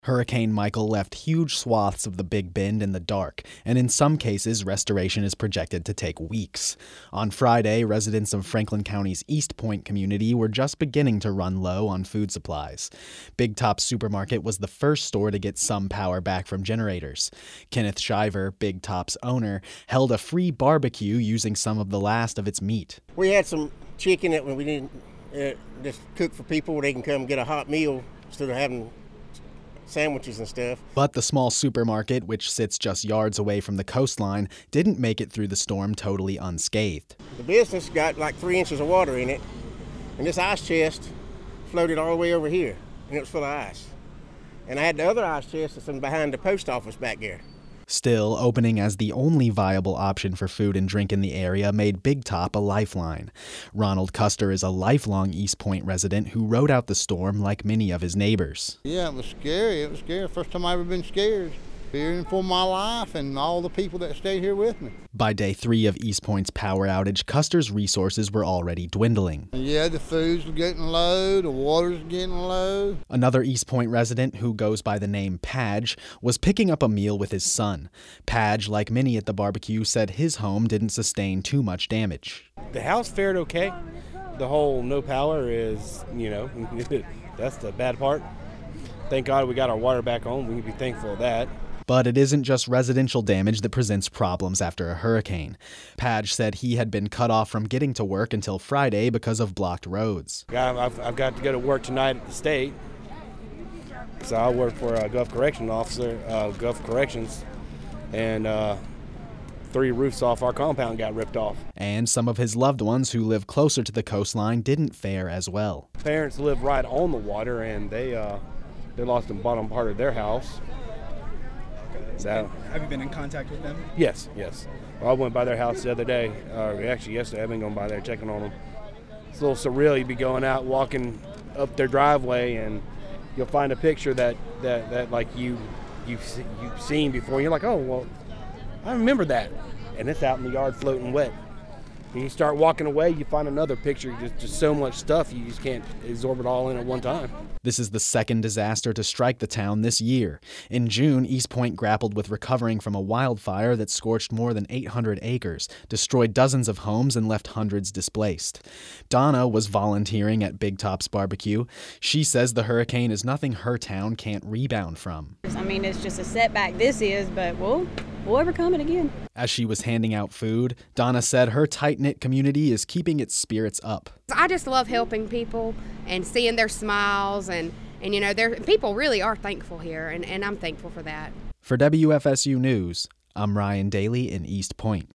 Hurricane Michael left huge swaths of the Big Bend in the dark, and in some cases, restoration is projected to take weeks. On Friday, residents of Franklin County's East Point community were just beginning to run low on food supplies. Big Top Supermarket was the first store to get some power back from generators. Kenneth Shiver, Big Top's owner, held a free barbecue using some of the last of its meat. We had some chicken that we didn't just cook for people where they can come get a hot meal instead of having sandwiches and stuff. But the small supermarket, which sits just yards away from the coastline, didn't make it through the storm totally unscathed. The business got like 3 inches of water in it, and this ice chest floated all the way over here, and it was full of ice. And I had the other ice chest that's behind the post office back there. Still, opening as the only viable option for food and drink in the area made Big Top a lifeline. Ronald Custer is a lifelong East Point resident who rode out the storm like many of his neighbors. Yeah, it was scary. It was scary. First time I ever been scared. Fearing for my life and all the people that stayed here with me. By day 3 of East Point's power outage, Custer's resources were already dwindling. Yeah, the food's getting low, the water's getting low. Another East Point resident who goes by the name Padge was picking up a meal with his son. Padge, like many at the barbecue, said his home didn't sustain too much damage. The house fared okay. The whole no power is, that's the bad part. Thank God we got our water back on. We can be thankful of that. But it isn't just residential damage that presents problems after a hurricane. Padge said he had been cut off from getting to work until Friday because of blocked roads. I've got to go to work tonight at the state. So I work for a Gulf Corrections, and 3 roofs off our compound got ripped off. And some of his loved ones who live closer to the coastline didn't fare as well. Parents live right on the water, and they lost the bottom part of their house. So, have you been in contact with them? Yes. Well, I went by their house the other day, actually yesterday. I've been going by there checking on them. It's a little surreal. You'd be going out, walking up their driveway, and you'll find a picture that like you've seen before. And you're like, oh, well, I remember that. And it's out in the yard floating wet. And you start walking away, you find another picture, just so much stuff, you just can't absorb it all in at one time. This is the second disaster to strike the town this year. In June, East Point grappled with recovering from a wildfire that scorched more than 800 acres, destroyed dozens of homes, and left hundreds displaced. Donna was volunteering at Big Top's barbecue. She says the hurricane is nothing her town can't rebound from. I mean, it's just a setback this is, but we'll overcome it again. As she was handing out food, Donna said her tight-knit community is keeping its spirits up. I just love helping people and seeing their smiles, and people really are thankful here, and I'm thankful for that. For WFSU News, I'm Ryan Daly in East Point.